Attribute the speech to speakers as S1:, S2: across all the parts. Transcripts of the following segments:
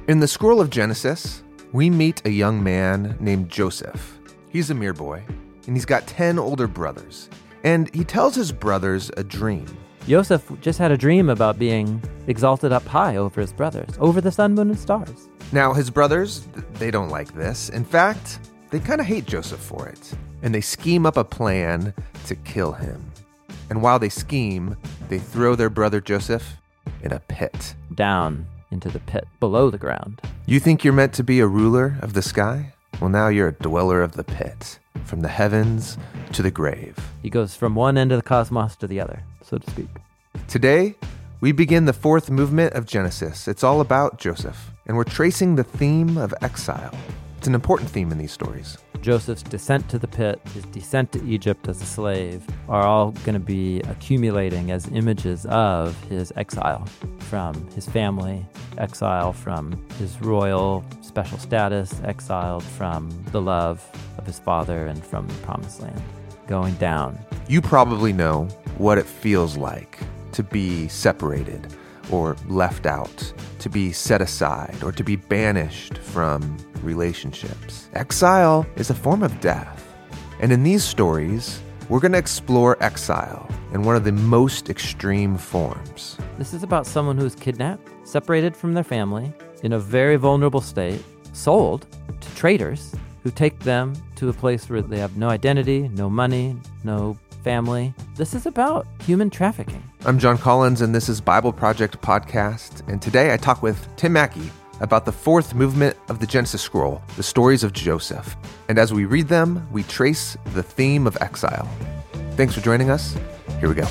S1: In the scroll of Genesis, we meet a young man named Joseph. He's a mere boy, and he's got 10 older brothers. And he tells his brothers a dream.
S2: Joseph just had a dream about being exalted up high over his brothers, over the sun, moon, and stars.
S1: Now, his brothers, they don't like this. In fact, they kind of hate Joseph for it. And they scheme up a plan to kill him. And while they scheme, they throw their brother Joseph in a pit.
S2: Down into the pit below the ground.
S1: You think you're meant to be a ruler of the sky? Well, now you're a dweller of the pit, from the heavens to the grave.
S2: He goes from one end of the cosmos to the other, so to speak.
S1: Today, we begin the fourth movement of Genesis. It's all about Joseph, and we're tracing the theme of exile. It's an important theme in these stories.
S2: Joseph's descent to the pit, his descent to Egypt as a slave, are all going to be accumulating as images of his exile from his family, exile from his royal special status, exiled from the love of his father and from the promised land, going down.
S1: You probably know what it feels like to be separated or left out, to be set aside or to be banished from relationships. Exile is a form of death. And in these stories, we're going to explore exile in one of the most extreme forms.
S2: This is about someone who's kidnapped, separated from their family, in a very vulnerable state, sold to traders who take them to a place where they have no identity, no money, no family. This is about human trafficking.
S1: I'm John Collins, and this is Bible Project Podcast. And today I talk with Tim Mackie about the fourth movement of the Genesis scroll, the stories of Joseph. And as we read them, we trace the theme of exile. Thanks for joining us. Here we go.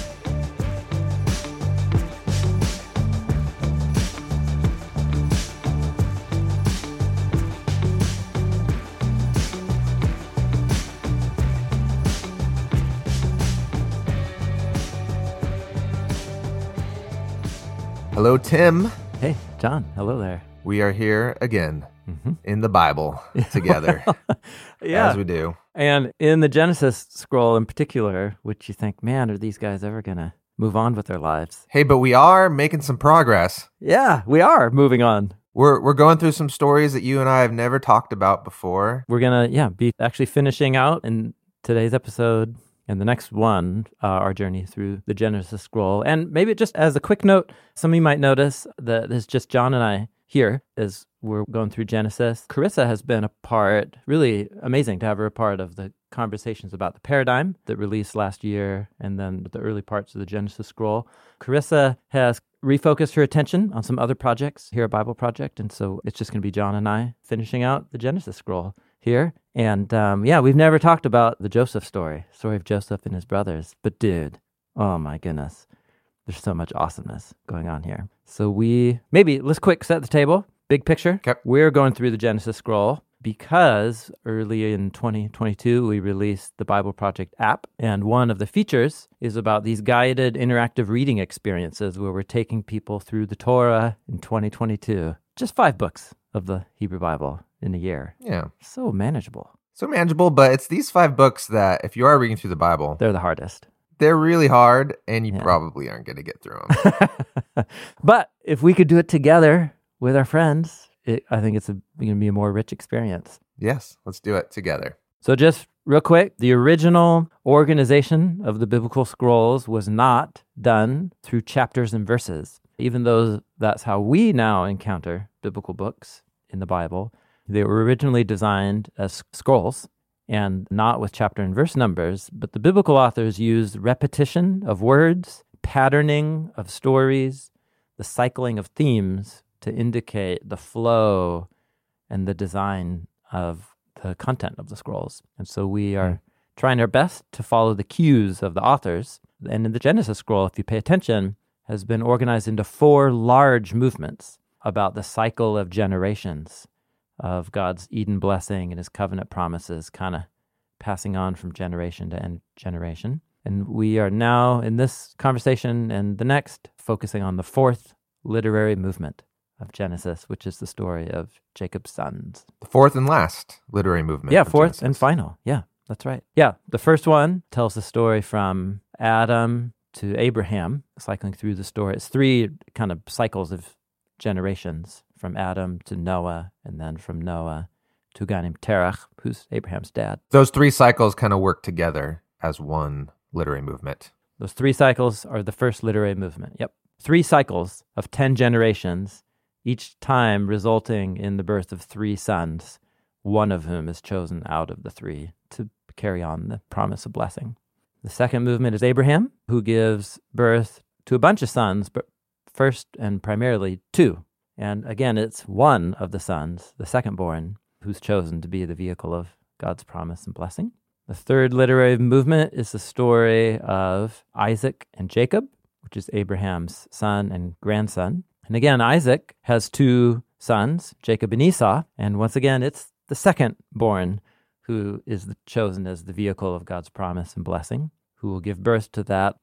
S1: Hello, Tim.
S2: Hey, John. Hello there.
S1: We are here again in the Bible together, as we do.
S2: And in the Genesis scroll in particular, which you think, man, are these guys ever going to move on with their lives?
S1: Hey, but we are making some progress.
S2: Yeah, we are moving on.
S1: We're going through some stories that you and I have never talked about before.
S2: We're going to, be actually finishing out in today's episode and the next one, our journey through the Genesis scroll. And maybe just as a quick note, some of you might notice that it's just John and I here as we're going through Genesis. Carissa has been a part, really amazing to have her a part of the conversations about the paradigm that released last year and then the early parts of the Genesis scroll. Carissa has refocused her attention on some other projects here at Bible Project. And so it's just going to be John and I finishing out the Genesis scroll here. And we've never talked about the Joseph story of Joseph and his brothers. But dude, oh my goodness, there's so much awesomeness going on here. So let's quick set the table, big picture.
S1: Okay.
S2: We're going through the Genesis scroll because early in 2022, we released the Bible Project app. And one of the features is about these guided interactive reading experiences where we're taking people through the Torah in 2022. Just 5 books of the Hebrew Bible in a year.
S1: Yeah.
S2: So manageable.
S1: But it's these 5 books that if you are reading through the Bible,
S2: They're the hardest.
S1: they're really hard and you probably aren't going to get through them.
S2: But if we could do it together with our friends, I think it's going to be a more rich experience.
S1: Yes, let's do it together.
S2: So just real quick, the original organization of the biblical scrolls was not done through chapters and verses. Even though that's how we now encounter biblical books in the Bible, they were originally designed as scrolls and not with chapter and verse numbers, but the biblical authors used repetition of words, patterning of stories, the cycling of themes to indicate the flow and the design of the content of the scrolls. And so we are trying our best to follow the cues of the authors. And in the Genesis scroll, if you pay attention, has been organized into 4 large movements about the cycle of generations of God's Eden blessing and his covenant promises kind of passing on from generation to end generation. And we are now in this conversation and the next focusing on the 4th literary movement of Genesis, which is the story of Jacob's sons.
S1: The 4th and last literary movement.
S2: Yeah,
S1: of
S2: 4th
S1: Genesis.
S2: and final. Yeah, that's right. Yeah, the first one tells the story from Adam to Abraham, cycling through the story. It's 3 kind of cycles of generations from Adam to Noah, and then from Noah to a guy named Terach, who's Abraham's dad.
S1: Those 3 cycles kind of work together as one literary movement.
S2: Those 3 cycles are the first literary movement. Yep. 3 cycles of 10 generations, each time resulting in the birth of 3 sons, one of whom is chosen out of the 3 to carry on the promise of blessing. The second movement is Abraham, who gives birth to a bunch of sons, but first and primarily 2. And again, it's one of the sons, the second born, who's chosen to be the vehicle of God's promise and blessing. The third literary movement is the story of Isaac and Jacob, which is Abraham's son and grandson. And again, Isaac has 2 sons, Jacob and Esau. And once again, it's the second born who is chosen as the vehicle of God's promise and blessing, who will give birth to that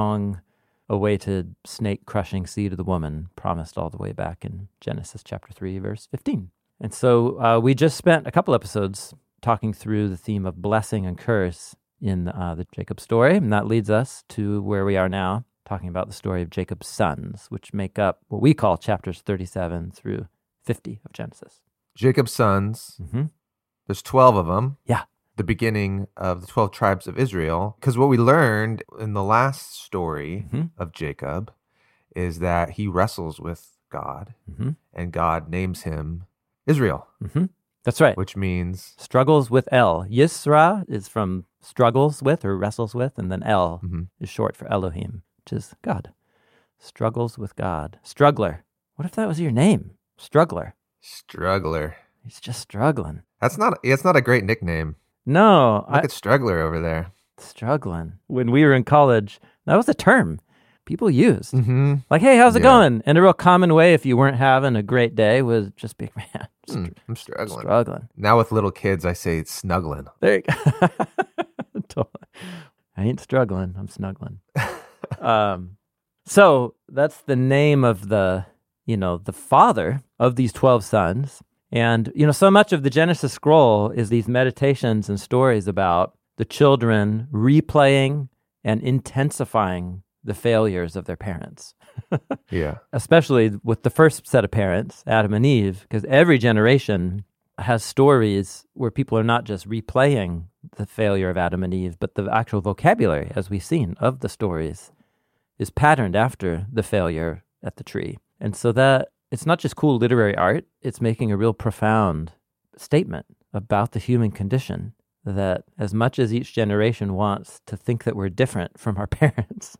S2: long-awaited snake-crushing seed of the woman promised all the way back in Genesis chapter 3, verse 15. And so we just spent a couple episodes talking through the theme of blessing and curse in the Jacob story, and that leads us to where we are now, talking about the story of Jacob's sons, which make up what we call chapters 37 through 50 of Genesis.
S1: Jacob's sons, there's 12 of them.
S2: Yeah.
S1: The beginning of the 12 tribes of Israel. Because what we learned in the last story of Jacob is that he wrestles with God, and God names him Israel.
S2: That's right.
S1: Which means...
S2: struggles with El. Yisra is from struggles with or wrestles with, and then El is short for Elohim, which is God. Struggles with God. Struggler. What if that was your name? Struggler.
S1: Struggler.
S2: He's just struggling.
S1: It's not a great nickname.
S2: No.
S1: Look at Struggler over there.
S2: Struggling. When we were in college, that was a term people used. Like, hey, how's it
S1: Yeah.
S2: going? And a real common way if you weren't having a great day was just be, man,
S1: I'm struggling.
S2: struggling.
S1: Now with little kids, I say it's snuggling.
S2: There you go. Totally. I ain't struggling. I'm snuggling. So that's the name of the father of these 12 sons. And, so much of the Genesis scroll is these meditations and stories about the children replaying and intensifying the failures of their parents.
S1: Yeah.
S2: Especially with the first set of parents, Adam and Eve, because every generation has stories where people are not just replaying the failure of Adam and Eve, but the actual vocabulary, as we've seen, of the stories is patterned after the failure at the tree. And so that it's not just cool literary art, it's making a real profound statement about the human condition, that as much as each generation wants to think that we're different from our parents,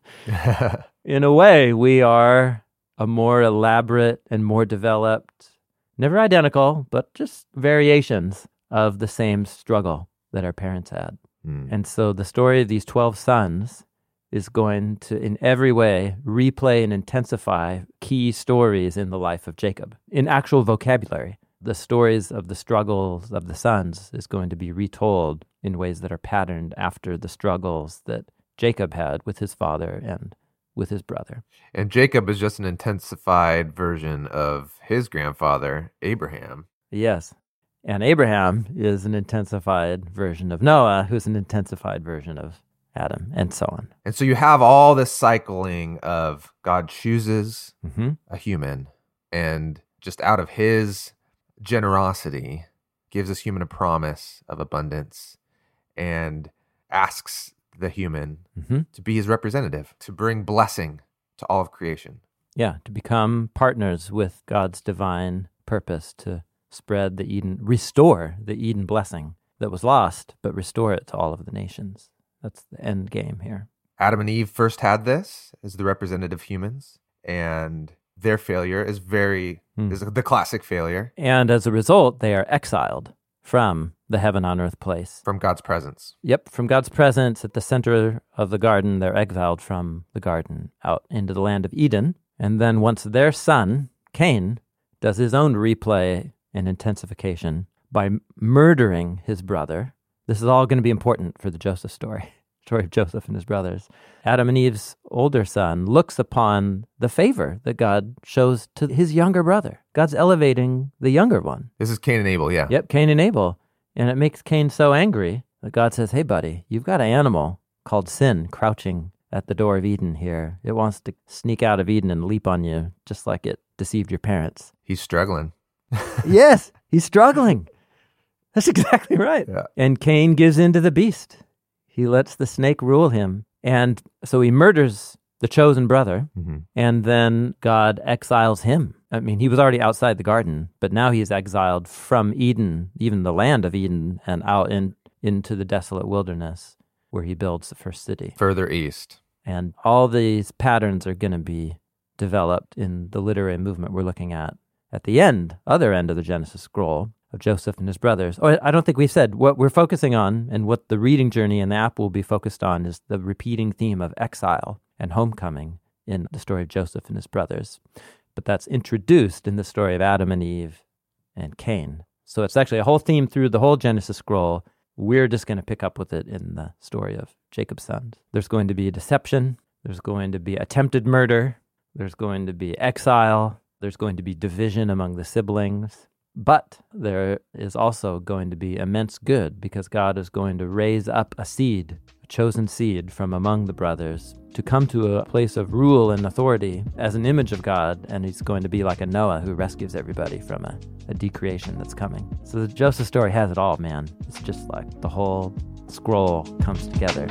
S2: in a way, we are a more elaborate and more developed, never identical, but just variations of the same struggle that our parents had. And so the story of these 12 sons is going to, in every way, replay and intensify key stories in the life of Jacob. In actual vocabulary, the stories of the struggles of the sons is going to be retold in ways that are patterned after the struggles that Jacob had with his father and with his brother.
S1: And Jacob is just an intensified version of his grandfather, Abraham.
S2: Yes. And Abraham is an intensified version of Noah, who's an intensified version of Adam, and so on.
S1: And so you have all this cycling of God chooses a human, and just out of his generosity gives this human a promise of abundance and asks the human to be his representative, to bring blessing to all of creation.
S2: Yeah, to become partners with God's divine purpose to spread restore the Eden blessing that was lost, but restore it to all of the nations. That's the end game here.
S1: Adam and Eve first had this as the representative humans, and their failure is is the classic failure.
S2: And as a result, they are exiled from the heaven on earth place.
S1: From God's presence.
S2: Yep, from God's presence at the center of the garden, they're exiled from the garden out into the land of Eden. And then once their son, Cain, does his own replay and intensification by murdering his brother. This is all going to be important for the Joseph story of Joseph and his brothers. Adam and Eve's older son looks upon the favor that God shows to his younger brother. God's elevating the younger one.
S1: This is Cain and Abel, yeah.
S2: Yep, Cain and Abel. And it makes Cain so angry that God says, hey, buddy, you've got an animal called sin crouching at the door of Eden here. It wants to sneak out of Eden and leap on you, just like it deceived your parents.
S1: He's struggling.
S2: Yes, he's struggling. That's exactly right.
S1: Yeah.
S2: And Cain gives in to the beast. He lets the snake rule him. And so he murders the chosen brother, and then God exiles him. I mean, he was already outside the garden, but now he is exiled from Eden, even the land of Eden, and out into the desolate wilderness where he builds the first city.
S1: Further east.
S2: And all these patterns are going to be developed in the literary movement we're looking at the other end of the Genesis scroll of Joseph and his brothers. Oh, I don't think we've said what we're focusing on, and what the reading journey and the app will be focused on is the repeating theme of exile and homecoming in the story of Joseph and his brothers. But that's introduced in the story of Adam and Eve and Cain. So it's actually a whole theme through the whole Genesis scroll. We're just going to pick up with it in the story of Jacob's sons. There's going to be deception. There's going to be attempted murder. There's going to be exile. There's going to be division among the siblings. But there is also going to be immense good, because God is going to raise up a seed, a chosen seed from among the brothers, to come to a place of rule and authority as an image of God, and he's going to be like a Noah who rescues everybody from a decreation that's coming. So the Joseph story has it all, man. It's just like the whole scroll comes together.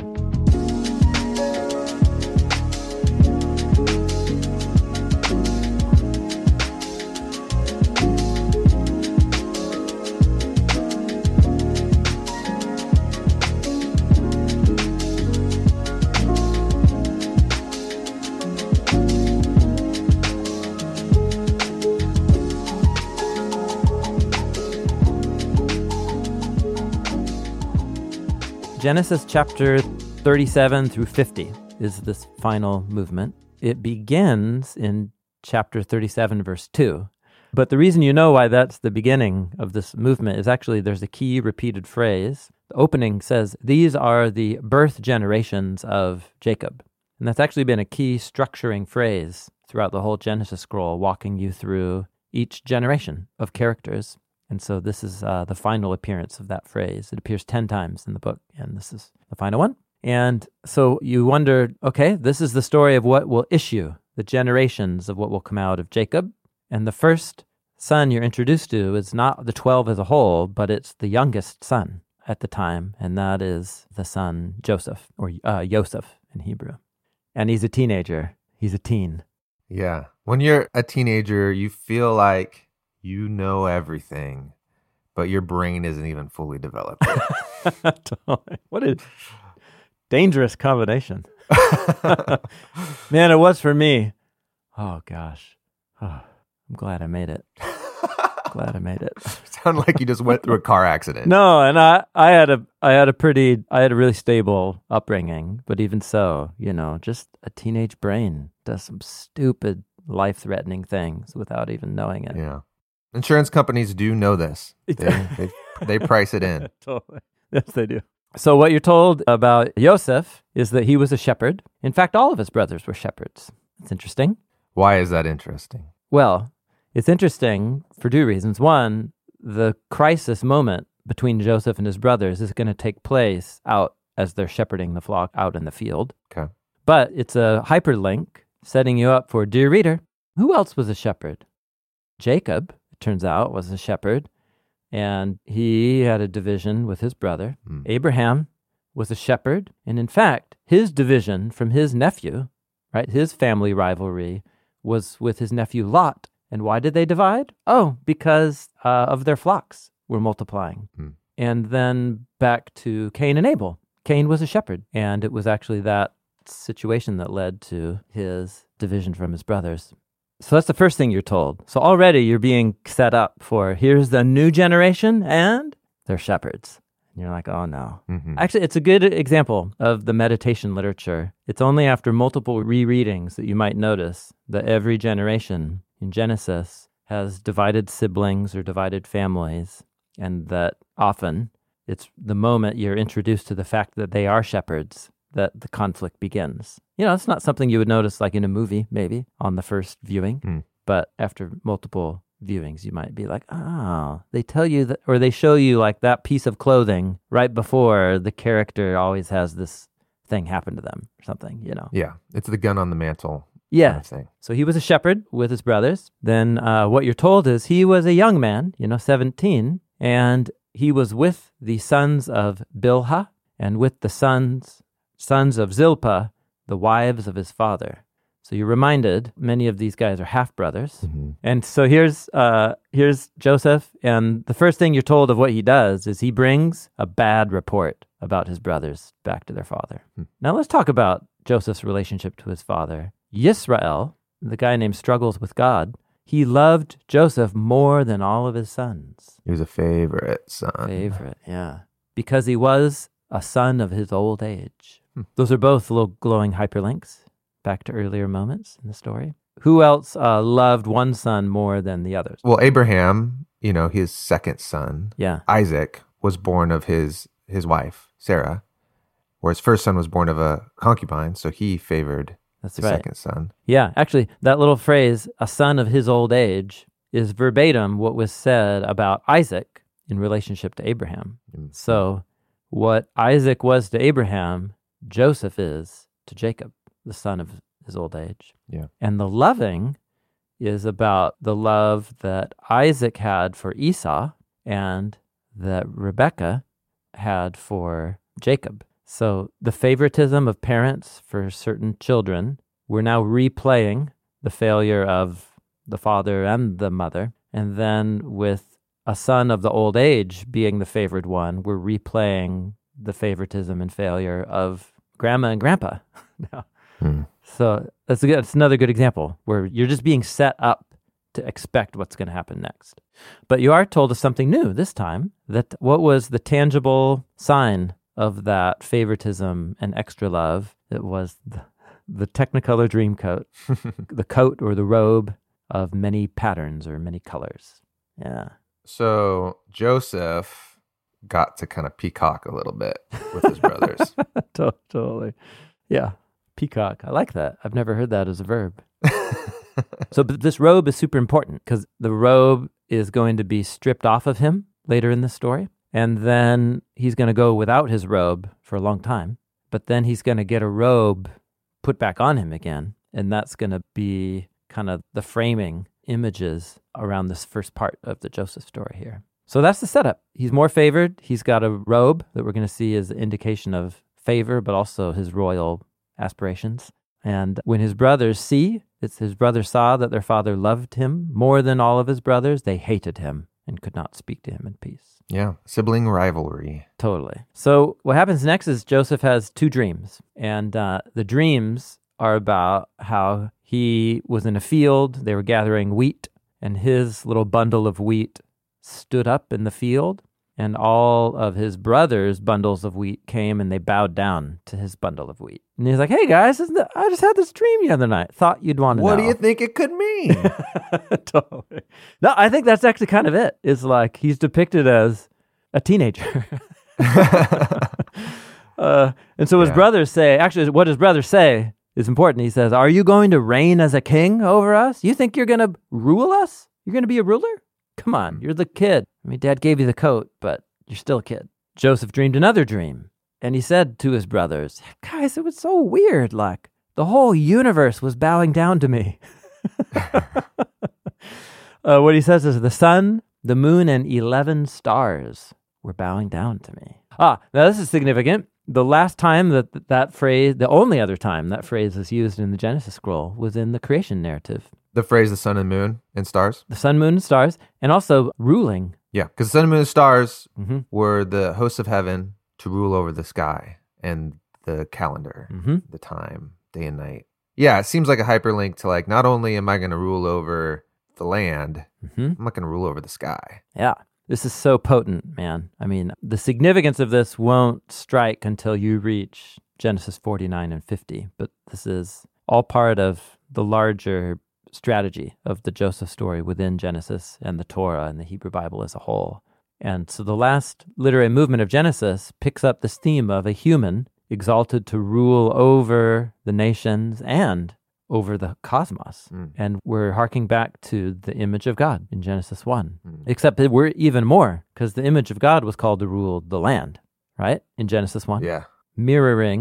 S2: Genesis chapter 37 through 50 is this final movement. It begins in chapter 37, verse 2. But the reason you know why that's the beginning of this movement is actually there's a key repeated phrase. The opening says, "These are the birth generations of Jacob." And that's actually been a key structuring phrase throughout the whole Genesis scroll, walking you through each generation of characters. And so this is the final appearance of that phrase. It appears 10 times in the book, and this is the final one. And so you wonder, okay, this is the story of what will issue, the generations of what will come out of Jacob. And the first son you're introduced to is not the 12 as a whole, but it's the youngest son at the time, and that is the son Joseph, or Yosef in Hebrew. And he's a teenager. He's a teen.
S1: Yeah. When you're a teenager, you feel like you know everything, but your brain isn't even fully developed yet.
S2: Totally. What a dangerous combination. Man, it was for me. Oh, gosh. Oh, I'm glad I made it. Glad I made it.
S1: Sounded like you just went through a car accident.
S2: No, and I had a really stable upbringing, but even so, just a teenage brain does some stupid, life-threatening things without even knowing it.
S1: Yeah. Insurance companies do know this. They price it in.
S2: Totally. Yes, they do. So what you're told about Yosef is that he was a shepherd. In fact, all of his brothers were shepherds. It's interesting.
S1: Why is that interesting?
S2: Well, it's interesting for two reasons. One, the crisis moment between Joseph and his brothers is going to take place out as they're shepherding the flock out in the field.
S1: Okay.
S2: But it's a hyperlink setting you up for, dear reader, who else was a shepherd? Jacob, it turns out, was a shepherd, and he had a division with his brother. Abraham was a shepherd, and in fact, his division from his nephew, right, his family rivalry was with his nephew Lot. And why did they divide? Oh, because of their flocks were multiplying. And then back to Cain and Abel. Cain was a shepherd, and it was actually that situation that led to his division from his brothers. So that's the first thing you're told. So already you're being set up for, here's the new generation, and they're shepherds. And you're like, oh no. Actually, it's a good example of the meditation literature. It's only after multiple rereadings that you might notice that every generation in Genesis has divided siblings or divided families, and that often it's the moment you're introduced to the fact that they are shepherds that the conflict begins. It's not something you would notice like in a movie, maybe, on the first viewing, but after multiple viewings, you might be like, oh, they tell you that, or they show you like that piece of clothing right before the character always has this thing happened to them or something, you know.
S1: Yeah, it's the gun on the mantle
S2: Yeah.
S1: kind of thing.
S2: So he was a shepherd with his brothers. Then what you're told is he was a young man, 17, and he was with the sons of Bilhah and with the sons of Zilpah, the wives of his father. So you're reminded many of these guys are half-brothers.
S1: Mm-hmm.
S2: And so here's Joseph, and the first thing you're told of what he does is he brings a bad report about his brothers back to their father. Now let's talk about Joseph's relationship to his father. Yisrael, the guy named Struggles with God, he loved Joseph more than all of his sons.
S1: He was a favorite son.
S2: Favorite, yeah. Because he was a son of his old age. Those are both little glowing hyperlinks back to earlier moments in the story. Who else loved one son more than the others?
S1: Well, Abraham, his second son,
S2: Yeah.
S1: Isaac, was born of his wife, Sarah, where his first son was born of a concubine, so he favored
S2: That's
S1: his
S2: right.
S1: second son.
S2: Yeah, actually, that little phrase, a son of his old age, is verbatim what was said about Isaac in relationship to Abraham. So what Isaac was to Abraham, Joseph is to Jacob, the son of his old age.
S1: Yeah.
S2: And the loving is about the love that Isaac had for Esau and that Rebekah had for Jacob. So the favoritism of parents for certain children, we're now replaying the failure of the father and the mother. And then with a son of the old age being the favored one, we're replaying the favoritism and failure of grandma and grandpa. So that's another good example where you're just being set up to expect what's going to happen next. But you are told of something new this time, that what was the tangible sign of that favoritism and extra love? It was the Technicolor dream coat, the coat or the robe of many patterns or many colors. Yeah.
S1: So Joseph got to kind of peacock a little bit with his brothers.
S2: Totally. Yeah. Peacock. I like that. I've never heard that as a verb. But this robe is super important because the robe is going to be stripped off of him later in the story. And then he's going to go without his robe for a long time. But then he's going to get a robe put back on him again. And that's going to be kind of the framing images around this first part of the Joseph story here. So that's the setup. He's more favored. He's got a robe that we're going to see as an indication of favor, but also his royal aspirations. And when his brothers saw that their father loved him more than all of his brothers, they hated him and could not speak to him in peace.
S1: Yeah, sibling rivalry.
S2: Totally. So what happens next is Joseph has two dreams, and the dreams are about how he was in a field, they were gathering wheat, and his little bundle of wheat stood up in the field, and all of his brothers' bundles of wheat came and they bowed down to his bundle of wheat. And he's like, hey guys, I just had this dream the other night. Thought you'd want to know.
S1: What do you think it could mean?
S2: Totally. No, I think that's actually kind of it. It's like he's depicted as a teenager. And so his brothers say, actually what his brothers say is important. He says, are you going to reign as a king over us? You think you're going to rule us? You're going to be a ruler? Come on, you're the kid. I mean, Dad gave you the coat, but you're still a kid. Joseph dreamed another dream, and he said to his brothers, guys, it was so weird. Like, the whole universe was bowing down to me. What he says is the sun, the moon, and 11 stars were bowing down to me. Now this is significant. The last time that phrase, the only other time that phrase is used in the Genesis scroll was in the creation narrative.
S1: The phrase the sun and moon and stars?
S2: The sun, moon, and stars, and also ruling.
S1: Yeah, because the sun, moon, and stars were the hosts of heaven to rule over the sky and the calendar, the time, day and night. Yeah, it seems like a hyperlink to like, not only am I going to rule over the land, I'm not going to rule over the sky.
S2: Yeah, this is so potent, man. I mean, the significance of this won't strike until you reach Genesis 49 and 50, but this is all part of the larger strategy of the Joseph story within Genesis and the Torah and the Hebrew Bible as a whole. And so the last literary movement of Genesis picks up this theme of a human exalted to rule over the nations and over the cosmos. And we're harking back to the image of God in Genesis 1. Except that we're even more, because the image of God was called to rule the land, right? In Genesis 1.
S1: Yeah.
S2: Mirroring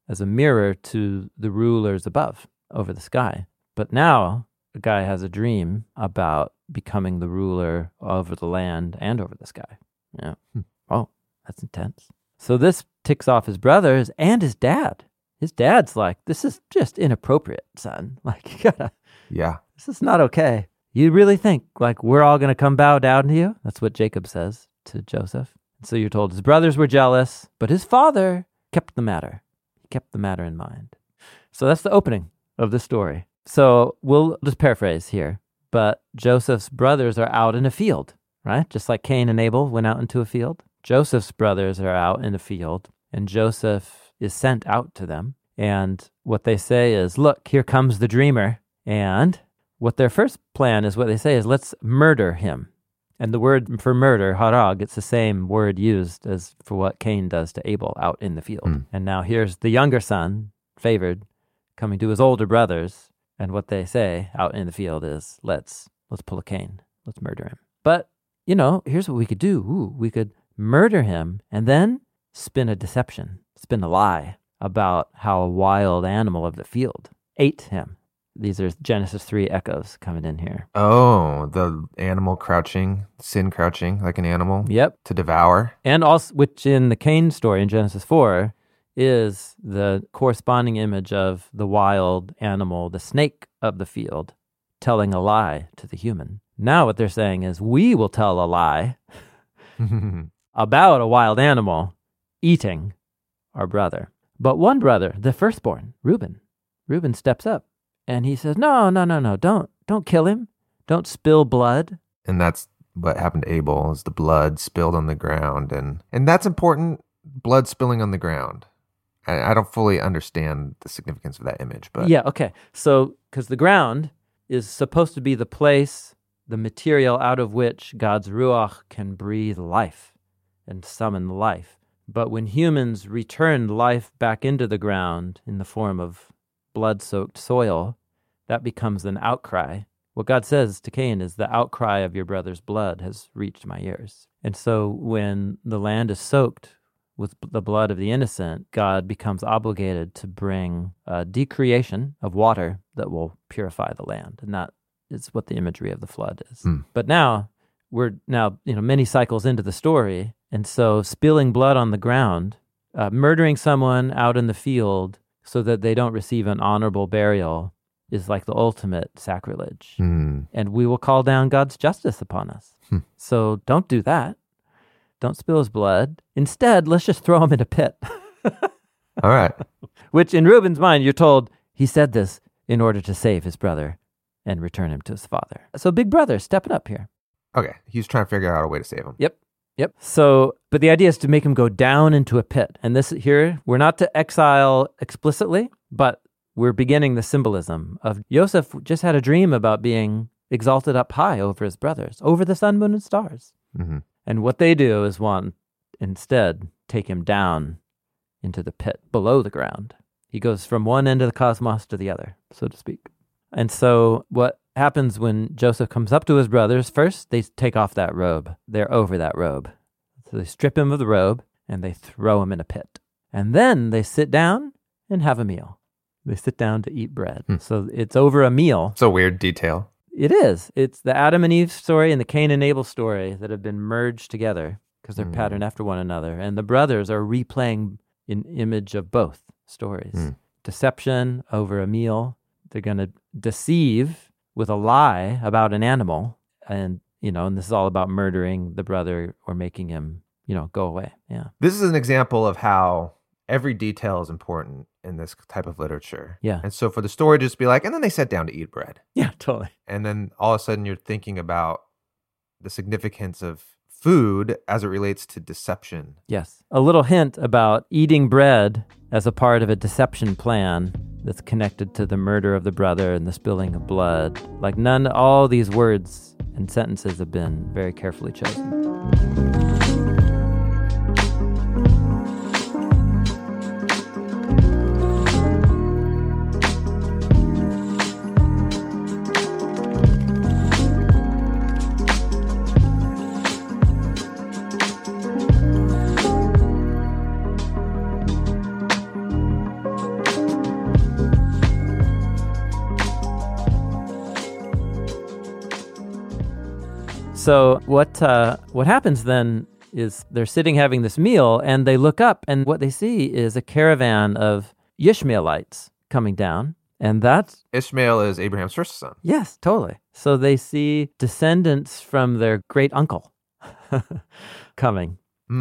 S2: as a mirror to the rulers above over the sky. But now a guy has a dream about becoming the ruler over the land and over the sky. Yeah. Oh, that's intense. So this ticks off his brothers and his dad. His dad's like, this is just inappropriate, son. Like, you gotta, this is not okay. You really think like we're all going to come bow down to you? That's what Jacob says to Joseph. So you're told his brothers were jealous, but his father kept the matter. He kept the matter in mind. So that's the opening of the story. So we'll just paraphrase here. But Joseph's brothers are out in a field, right? Just like Cain and Abel went out into a field. Joseph's brothers are out in a field, and Joseph is sent out to them. And what they say is, look, here comes the dreamer. And what their first plan is, what they say is, let's murder him. And the word for murder, harag, it's the same word used as for what Cain does to Abel out in the field. And now here's the younger son, favored, coming to his older brothers. And what they say out in the field is, let's pull a Cain. Let's murder him. But, here's what we could do. We could murder him and then spin a deception, spin a lie about how a wild animal of the field ate him. These are Genesis 3 echoes coming in here.
S1: Oh, the animal crouching, sin crouching like an animal.
S2: Yep.
S1: To devour.
S2: And also, which in the Cain story in Genesis 4 is the corresponding image of the wild animal, the snake of the field, telling a lie to the human. Now what they're saying is, we will tell a lie about a wild animal eating our brother. But one brother, the firstborn, Reuben steps up. And he says, no, don't kill him. Don't spill blood.
S1: And that's what happened to Abel, is the blood spilled on the ground. And that's important, blood spilling on the ground. I don't fully understand the significance of that image. But
S2: yeah, okay. So, because the ground is supposed to be the place, the material out of which God's Ruach can breathe life and summon life. But when humans return life back into the ground in the form of blood-soaked soil, that becomes an outcry. What God says to Cain is, the outcry of your brother's blood has reached my ears. And so when the land is soaked with the blood of the innocent, God becomes obligated to bring a decreation of water that will purify the land. And that is what the imagery of the flood is. But now, we're many cycles into the story, and so spilling blood on the ground, murdering someone out in the field so that they don't receive an honorable burial is like the ultimate sacrilege. And we will call down God's justice upon us. So don't do that. Don't spill his blood. Instead, let's just throw him in a pit.
S1: All right.
S2: Which in Reuben's mind, you're told he said this in order to save his brother and return him to his father. So big brother stepping up here.
S1: Okay. He's trying to figure out a way to save him.
S2: Yep. So, but the idea is to make him go down into a pit. And this here, we're not to exile explicitly, but we're beginning the symbolism of Joseph just had a dream about being exalted up high over his brothers, over the sun, moon, and stars. And what they do is instead take him down into the pit below the ground. He goes from one end of the cosmos to the other, so to speak. And so what happens when Joseph comes up to his brothers, first they take off that robe. They're over that robe. So they strip him of the robe and they throw him in a pit. And then they sit down and have a meal. They sit down to eat bread. So it's over a meal.
S1: It's a weird detail.
S2: It is. It's the Adam and Eve story and the Cain and Abel story that have been merged together because they're patterned after one another. And the brothers are replaying an image of both stories. Deception over a meal. They're going to deceive with a lie about an animal. And this is all about murdering the brother or making him, go away. Yeah.
S1: This is an example of how every detail is important in this type of literature.
S2: Yeah.
S1: And so for the story to just be like, and then they sat down to eat bread.
S2: Yeah, totally.
S1: And then all of a sudden you're thinking about the significance of food as it relates to deception.
S2: Yes. A little hint about eating bread as a part of a deception plan that's connected to the murder of the brother and the spilling of blood. Like all these words and sentences have been very carefully chosen. So what happens then is they're sitting having this meal, and they look up, and what they see is a caravan of Ishmaelites coming down. And that's...
S1: Ishmael is Abraham's first son.
S2: Yes, totally. So they see descendants from their great uncle coming.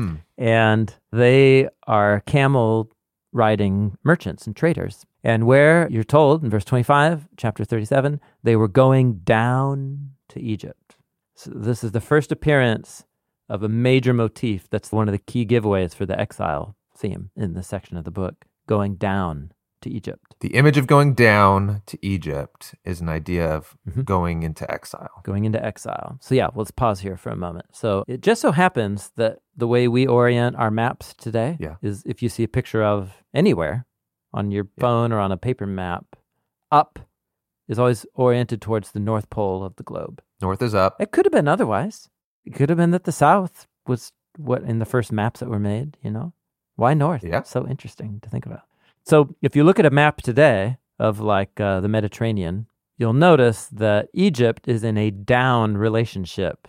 S2: And they are camel riding merchants and traders. And where, you're told in verse 25, chapter 37, they were going down to Egypt. So this is the first appearance of a major motif that's one of the key giveaways for the exile theme in this section of the book, going down to Egypt.
S1: The image of going down to Egypt is an idea of going into exile.
S2: Going into exile. So yeah, let's pause here for a moment. So it just so happens that the way we orient our maps today is if you see a picture of anywhere on your phone or on a paper map, up is always oriented towards the North Pole of the globe.
S1: North is up.
S2: It could have been otherwise. It could have been that the South was what in the first maps that were made, you know? Why North?
S1: Yeah.
S2: It's so interesting to think about. So if you look at a map today of like the Mediterranean, you'll notice that Egypt is in a down relationship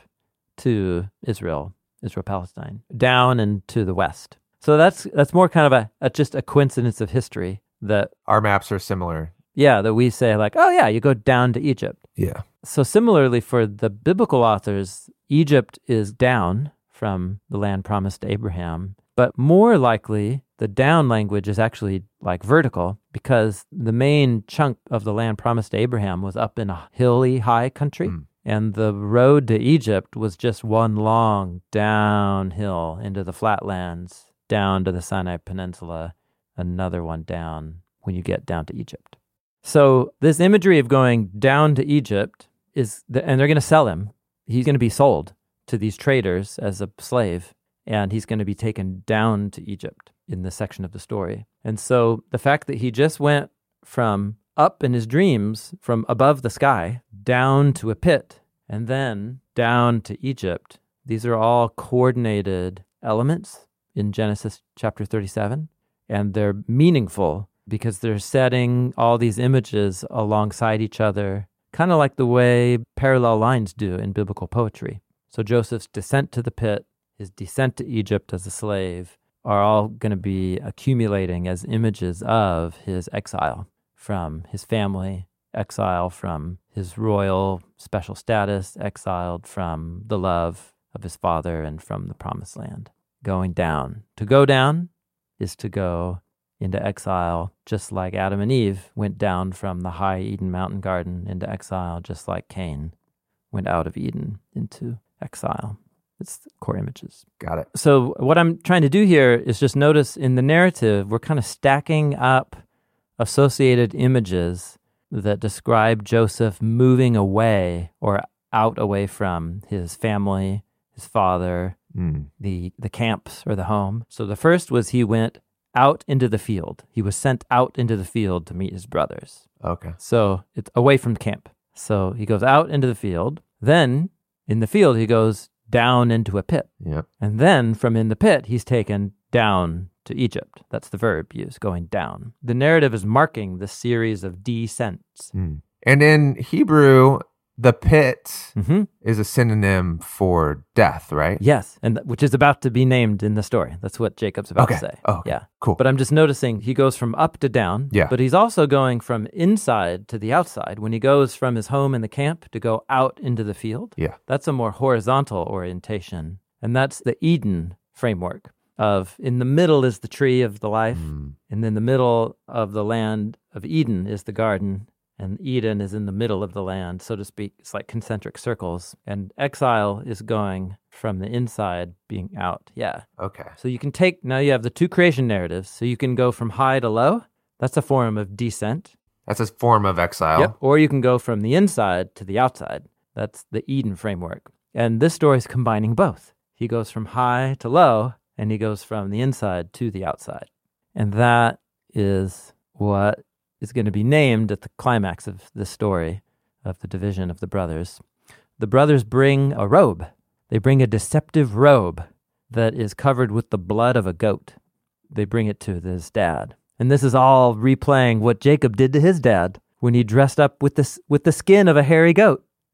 S2: to Israel-Palestine, down and to the west. So that's more kind of just a coincidence of history that...
S1: Our maps are similar.
S2: Yeah, that we say like, oh yeah, you go down to Egypt.
S1: Yeah.
S2: So similarly for the biblical authors, Egypt is down from the land promised to Abraham, but more likely the down language is actually like vertical because the main chunk of the land promised to Abraham was up in a hilly high country. And the road to Egypt was just one long downhill into the flatlands, down to the Sinai Peninsula, another one down when you get down to Egypt. So this imagery of going down to Egypt and they're going to sell him. He's going to be sold to these traders as a slave, and he's going to be taken down to Egypt in this section of the story. And so the fact that he just went from up in his dreams, from above the sky, down to a pit, and then down to Egypt, these are all coordinated elements in Genesis chapter 37, and they're meaningful because they're setting all these images alongside each other, kind of like the way parallel lines do in biblical poetry. So Joseph's descent to the pit, his descent to Egypt as a slave, are all going to be accumulating as images of his exile from his family, exile from his royal special status, exiled from the love of his father and from the promised land. Going down. To go down is to go into exile, just like Adam and Eve went down from the high Eden mountain garden into exile, just like Cain went out of Eden into exile. It's the core images.
S1: Got it.
S2: So what I'm trying to do here is just notice in the narrative, we're kind of stacking up associated images that describe Joseph moving away or out away from his family, his father, the camps or the home. So the first was he went out into the field. He was sent out into the field to meet his brothers.
S1: Okay.
S2: So it's away from camp. So he goes out into the field. Then in the field, he goes down into a pit.
S1: Yep.
S2: And then from in the pit, he's taken down to Egypt. That's the verb used, going down. The narrative is marking the series of descents.
S1: And in Hebrew, the pit is a synonym for death, right?
S2: Yes, and which is about to be named in the story. That's what Jacob's about to say.
S1: Oh, okay.
S2: Yeah,
S1: cool.
S2: But I'm just noticing he goes from up to down, but he's also going from inside to the outside. When he goes from his home in the camp to go out into the field, that's a more horizontal orientation. And that's the Eden framework of in the middle is the tree of the life, and in the middle of the land of Eden is the garden, and Eden is in the middle of the land, so to speak. It's like concentric circles. And exile is going from the inside, being out. Yeah.
S1: Okay.
S2: So you can now you have the two creation narratives. So you can go from high to low. That's a form of descent.
S1: That's a form of exile.
S2: Yep. Or you can go from the inside to the outside. That's the Eden framework. And this story is combining both. He goes from high to low, and he goes from the inside to the outside. And that is what is going to be named at the climax of this story of the division of the brothers. The brothers bring a robe. They bring a deceptive robe that is covered with the blood of a goat. They bring it to his dad. And this is all replaying what Jacob did to his dad when he dressed up with the skin of a hairy goat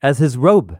S2: as his robe.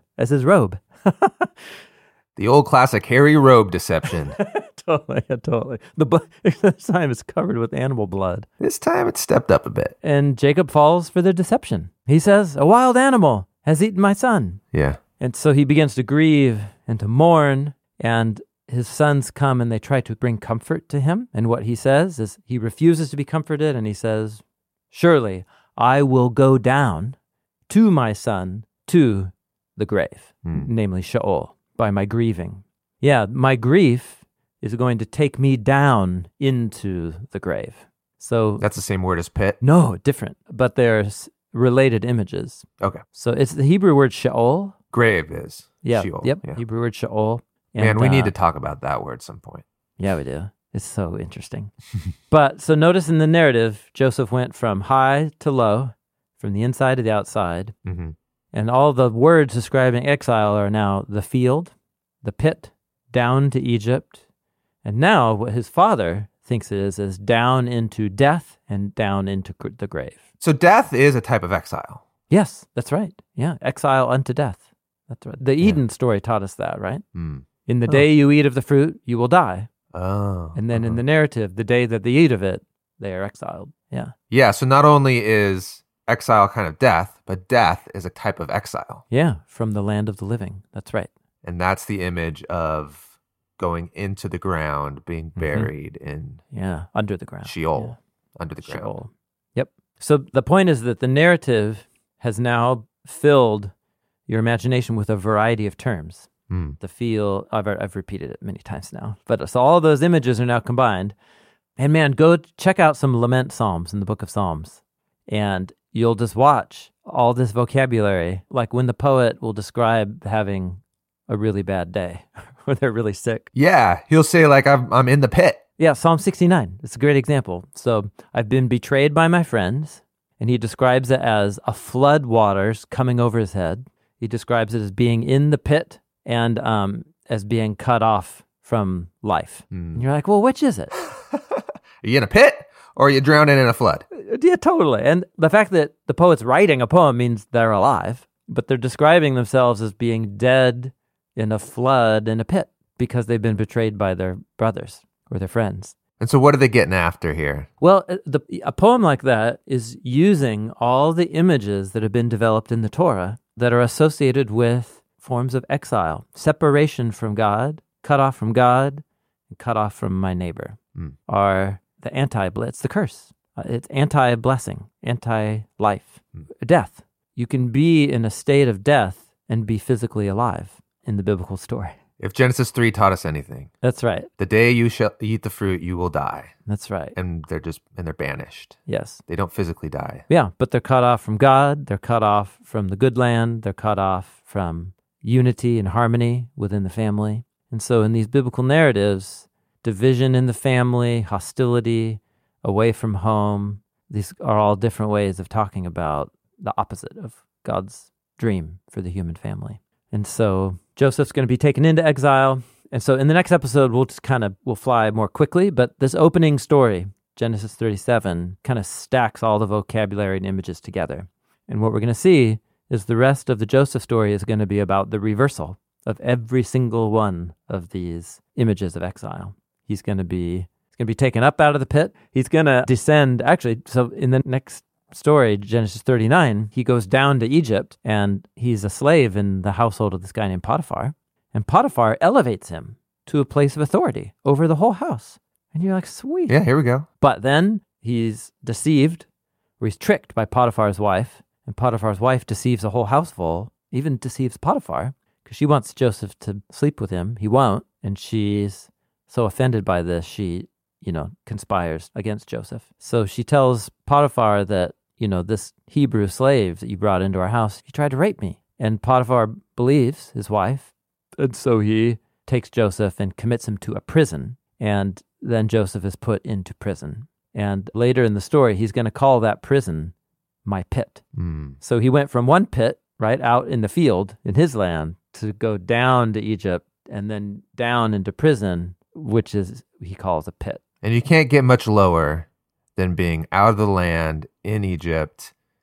S1: The old classic hairy robe deception.
S2: Totally. The book this time is covered with animal blood.
S1: This time it stepped up a bit.
S2: And Jacob falls for the deception. He says, a wild animal has eaten my son.
S1: Yeah.
S2: And so he begins to grieve and to mourn, and his sons come and they try to bring comfort to him. And what he says is he refuses to be comforted, and he says, surely I will go down to my son to the grave, namely Sheol, by my grieving. Yeah, my grief is going to take me down into the grave. So
S1: That's the same word as pit?
S2: no, different, but there's related images.
S1: Okay.
S2: So it's the Hebrew word Sheol.
S1: Grave is Sheol.
S2: Yep.
S1: Yeah.
S2: Hebrew word Sheol. And,
S1: Man, we need to talk about that word some point.
S2: Yeah, we do. It's so interesting. But so notice in the narrative, Joseph went from high to low, from the inside to the outside.
S1: Mm-hmm.
S2: And all the words describing exile are now the field, the pit, down to Egypt. And now what his father thinks it is down into death and down into the grave.
S1: So death is a type of exile.
S2: Yes, that's right. Yeah, exile unto death. That's right. The Eden story taught us that, right?
S1: Mm.
S2: In the day you eat of the fruit, you will die.
S1: Oh.
S2: And then in the narrative, the day that they eat of it, they are exiled. Yeah.
S1: Yeah, so not only is exile kind of death, but death is a type of exile.
S2: Yeah, from the land of the living. That's right.
S1: And that's the image of going into the ground, being buried in
S2: Yeah, under the ground.
S1: Sheol, under the ground.
S2: Sheol. Yep. So the point is that the narrative has now filled your imagination with a variety of terms. The feel, I've repeated it many times now, but so all those images are now combined. And man, go check out some lament psalms in the book of Psalms, and you'll just watch all this vocabulary, like when the poet will describe having a really bad day, or they're really sick.
S1: Yeah, he'll say like, I'm in the pit.
S2: Yeah, Psalm 69. It's a great example. So I've been betrayed by my friends, and he describes it as a flood waters coming over his head. He describes it as being in the pit and as being cut off from life. And you're like, well, which is it?
S1: Are you in a pit or are you drowning in a flood?
S2: Yeah, totally. And the fact that the poet's writing a poem means they're alive, but they're describing themselves as being dead in a flood in a pit because they've been betrayed by their brothers or their friends.
S1: And so what are they getting after here?
S2: Well, a poem like that is using all the images that have been developed in the Torah that are associated with forms of exile, separation from God, cut off from God, and cut off from my neighbor, are the anti-blitz, the curse. It's anti-blessing, anti-life, death. You can be in a state of death and be physically alive in the biblical story.
S1: If Genesis 3 taught us anything,
S2: That's right.
S1: the day you shall eat the fruit, you will die.
S2: That's right.
S1: And they're banished.
S2: Yes.
S1: They don't physically die.
S2: Yeah, but they're cut off from God. They're cut off from the good land. They're cut off from unity and harmony within the family. And so in these biblical narratives, division in the family, hostility, away from home, these are all different ways of talking about the opposite of God's dream for the human family. And so Joseph's going to be taken into exile. And so in the next episode, we'll fly more quickly, but this opening story, Genesis 37, kind of stacks all the vocabulary and images together. And what we're going to see is the rest of the Joseph story is going to be about the reversal of every single one of these images of exile. He's going to be taken up out of the pit. He's going to descend, actually, so in the next story, Genesis 39, he goes down to Egypt, and he's a slave in the household of this guy named Potiphar. And Potiphar elevates him to a place of authority over the whole house. And you're like, sweet.
S1: Yeah, here we go.
S2: But then he's deceived, or he's tricked by Potiphar's wife, and Potiphar's wife deceives the whole houseful, even deceives Potiphar, because she wants Joseph to sleep with him. He won't, and she's so offended by this, she, conspires against Joseph. So she tells Potiphar that, this Hebrew slave that you brought into our house, he tried to rape me. And Potiphar believes his wife, and so he takes Joseph and commits him to a prison, and then Joseph is put into prison. And later in the story, he's going to call that prison my pit. So he went from one pit, right, out in the field in his land, to go down to Egypt and then down into prison, which is he calls a pit.
S1: And you can't get much lower than being out of the land in Egypt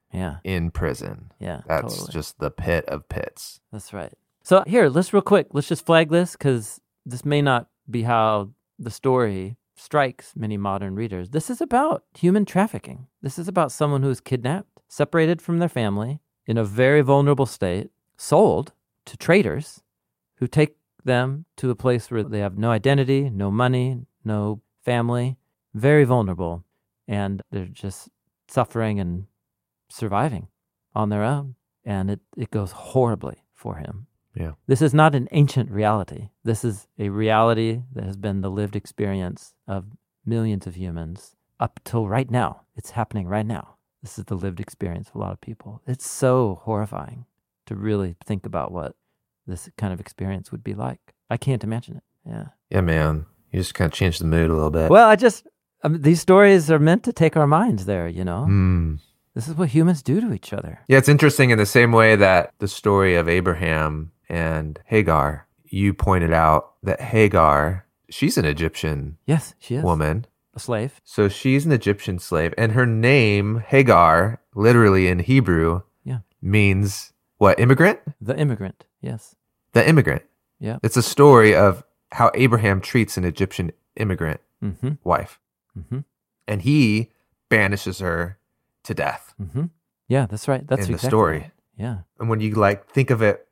S2: Yeah.
S1: in prison.
S2: Yeah.
S1: That's
S2: totally.
S1: just the pit of pits.
S2: That's right. So here, let's just flag this because this may not be how the story strikes many modern readers. This is about human trafficking. This is about someone who is kidnapped, separated from their family, in a very vulnerable state, sold to traders who take them to a place where they have no identity, no money, no family, very vulnerable, and they're just suffering and surviving on their own. And it goes horribly for him.
S1: Yeah.
S2: This is not an ancient reality. This is a reality that has been the lived experience of millions of humans up till right now. It's happening right now. This is the lived experience of a lot of people. It's so horrifying to really think about what this kind of experience would be like. I can't imagine it. Yeah.
S1: Yeah, man. You just kind of changed the mood a little bit.
S2: Well, these stories are meant to take our minds there, you know?
S1: Mm.
S2: This is what humans do to each other.
S1: Yeah, it's interesting in the same way that the story of Abraham and Hagar, you pointed out that Hagar, she's an Egyptian
S2: Yes, she is.
S1: woman.
S2: A slave.
S1: So she's an Egyptian slave, and her name, Hagar, literally in Hebrew,
S2: Yeah.
S1: means what? Immigrant?
S2: The immigrant. Yes.
S1: The immigrant.
S2: Yeah.
S1: It's a story of how Abraham treats an Egyptian immigrant
S2: Mm-hmm.
S1: wife.
S2: Mm-hmm.
S1: And he banishes her to death
S2: Mm-hmm. Yeah, that's right. That's
S1: in the
S2: exactly
S1: story.
S2: right. Yeah.
S1: And when you think of it,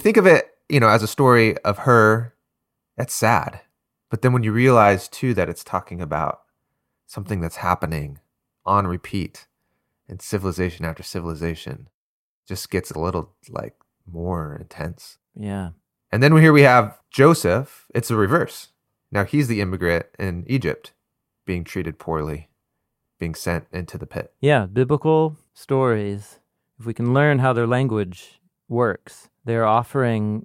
S1: as a story of her, that's sad. But then when you realize too that it's talking about something that's happening on repeat in civilization after civilization, just gets a little more intense.
S2: Yeah.
S1: And then here we have Joseph. It's the reverse. Now he's the immigrant in Egypt, being treated poorly, being sent into the pit.
S2: Yeah, biblical stories, if we can learn how their language works, they're offering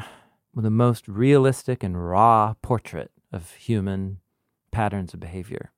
S2: the most realistic and raw portrait of human patterns of behavior.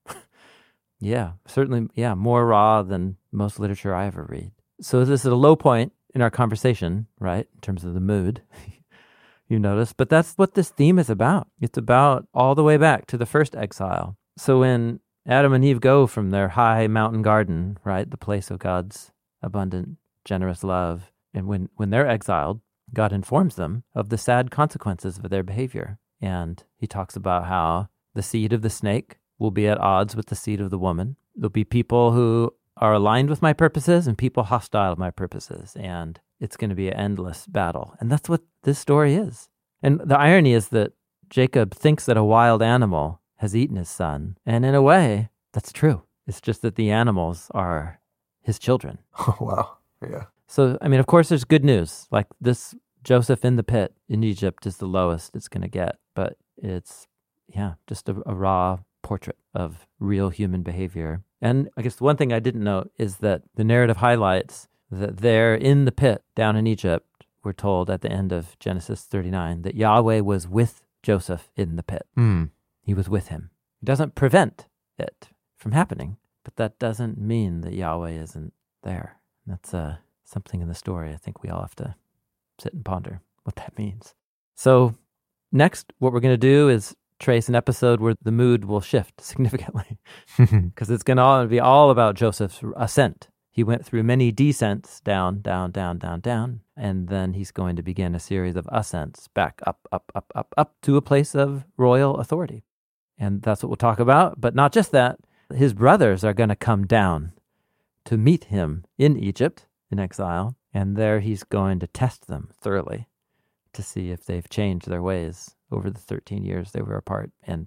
S2: Yeah, certainly, more raw than most literature I ever read. So this is a low point in our conversation, right, in terms of the mood, you notice. But that's what this theme is about. It's about all the way back to the first exile. So when Adam and Eve go from their high mountain garden, right, the place of God's abundant, generous love, and when they're exiled, God informs them of the sad consequences of their behavior. And he talks about how the seed of the snake will be at odds with the seed of the woman. There'll be people who are aligned with my purposes and people hostile to my purposes. And it's going to be an endless battle. And that's what this story is. And the irony is that Jacob thinks that a wild animal has eaten his son. And in a way, that's true. It's just that the animals are his children.
S1: Oh, wow. Yeah.
S2: So, I mean, of course, there's good news. Like this Joseph in the pit in Egypt is the lowest it's going to get. But it's, just a raw portrait of real human behavior. And I guess one thing I didn't note is that the narrative highlights that they're in the pit down in Egypt. We're told at the end of Genesis 39 that Yahweh was with Joseph in the pit.
S1: Mm.
S2: He was with him. It doesn't prevent it from happening, but that doesn't mean that Yahweh isn't there. That's something in the story I think we all have to sit and ponder what that means. So next, what we're going to do is trace an episode where the mood will shift significantly because it's going to be all about Joseph's ascent. He went through many descents, down, down, down, down, down, and then he's going to begin a series of ascents back up, up, up, up, up to a place of royal authority. And that's what we'll talk about. But not just that, his brothers are going to come down to meet him in Egypt in exile, and there he's going to test them thoroughly to see if they've changed their ways over the 13 years they were apart. And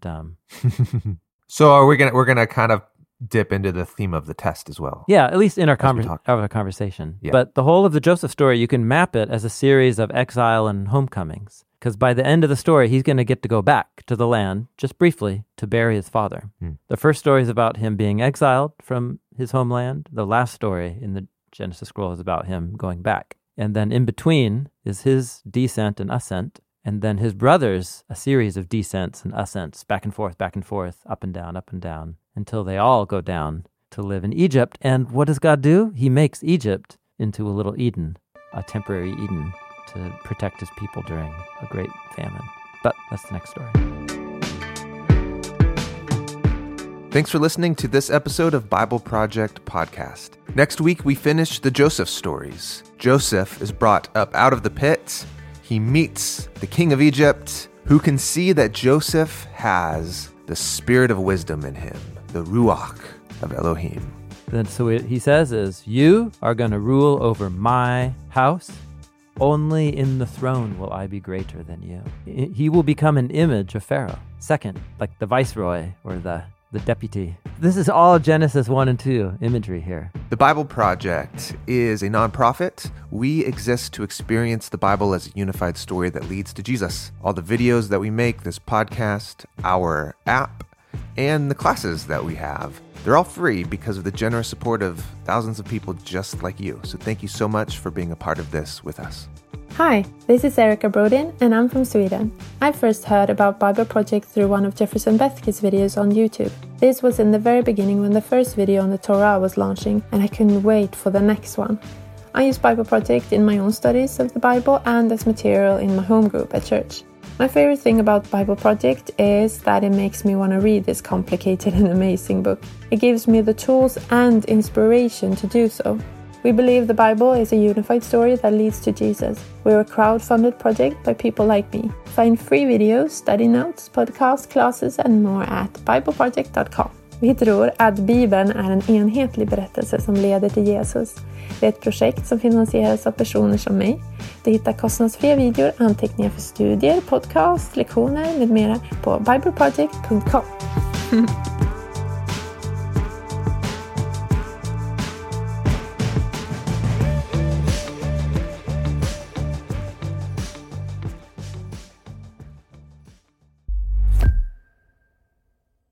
S1: So we're gonna kind of dip into the theme of the test as well.
S2: yeah, at least in our conversation.
S1: Yeah.
S2: But the whole of the Joseph story, you can map it as a series of exile and homecomings. Because by the end of the story, he's going to get to go back to the land, just briefly, to bury his father. The first story is about him being exiled from his homeland. The last story in the Genesis scroll is about him going back. And then in between is his descent and ascent. And then his brothers, a series of descents and ascents, back and forth, up and down, until they all go down to live in Egypt. And what does God do? He makes Egypt into a little Eden, a temporary Eden, to protect his people during a great famine. But that's the next story.
S1: Thanks for listening to this episode of Bible Project Podcast. Next week, we finish the Joseph stories. Joseph is brought up out of the pit. He meets the king of Egypt, who can see that Joseph has the spirit of wisdom in him, the Ruach of Elohim.
S2: Then so what he says is, you are going to rule over my house. Only in the throne will I be greater than you. He will become an image of Pharaoh. Second, like the viceroy or the deputy. This is all Genesis 1 and 2 imagery here.
S1: The Bible Project is a nonprofit. We exist to experience the Bible as a unified story that leads to Jesus. All the videos that we make, this podcast, our app, and the classes that we have, they're all free because of the generous support of thousands of people just like you. So thank you so much for being a part of this with us.
S3: Hi, this is Erica Brodin and I'm from Sweden. I first heard about Bible Project through one of Jefferson Bethke's videos on YouTube. This was in the very beginning when the first video on the Torah was launching and I couldn't wait for the next one. I use Bible Project in my own studies of the Bible and as material in my home group at church. My favorite thing about Bible Project is that it makes me want to read this complicated and amazing book. It gives me the tools and inspiration to do so. We believe the Bible is a unified story that leads to Jesus. We're a crowd-funded project by people like me. Find free videos, study notes, podcasts, classes and more at bibleproject.com. Vi tror att Bibeln är en enhetlig berättelse som leder till Jesus. Det är ett projekt som finansieras av personer som mig. Du hittar kostnadsfria videor, anteckningar för studier, podcast, lektioner med mera på bibleproject.com.